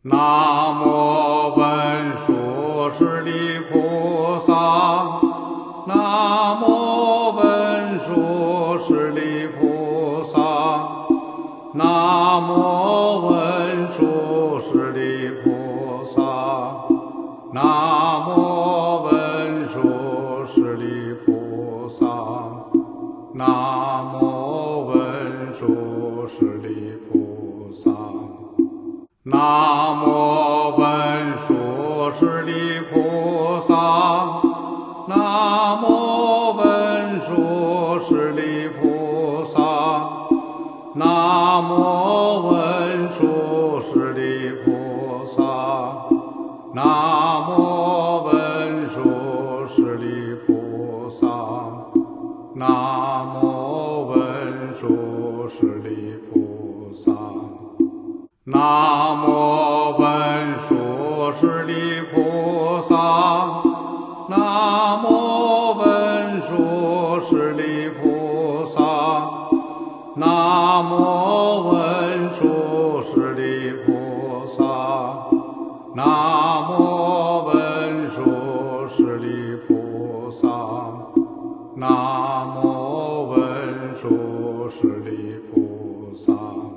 南无文殊师利菩萨，南无文殊师利菩萨，南无文殊师利菩萨，南无文殊师利菩萨，南无文殊师利菩萨。南无文殊师利菩萨，南无文殊师利菩萨，南无文殊师利菩萨，南无文殊师利菩萨，南无文殊师利菩萨。南无文殊师利菩萨，南无文殊师利菩萨，南无文殊师利菩萨，南无文殊师利菩萨，南无文殊师利菩萨。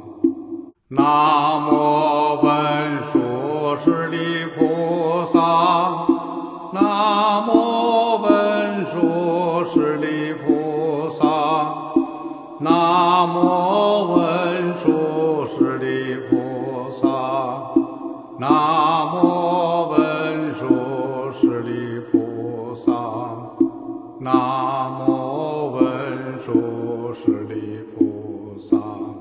南无文殊师利菩萨，南无文殊师利菩萨，南无文殊师利菩萨，南无文殊师利菩萨，南无文殊师利菩萨。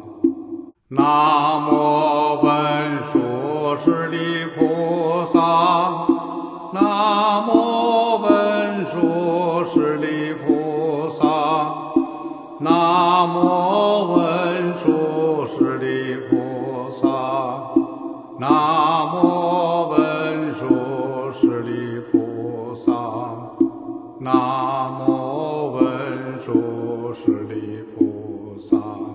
南无文殊师利菩萨，南无文殊师利菩萨，南无文殊师利菩萨，南无文殊师利菩萨，南无文殊师利菩萨。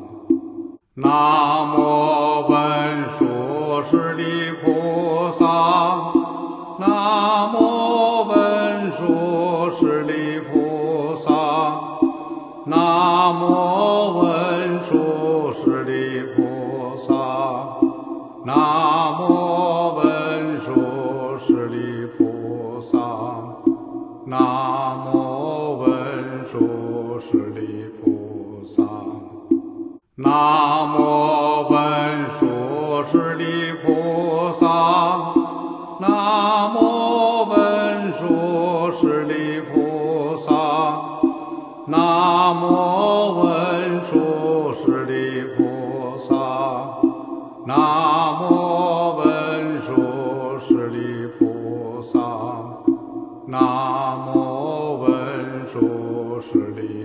南无文殊师利菩萨，南无文殊师利菩萨，南无文殊师利菩萨，南无文殊师利菩萨，南无文殊师利菩萨。南无文殊师利菩萨，南无文殊师利菩萨，南无文殊师利菩萨，南无文殊师利菩萨，南无文殊师利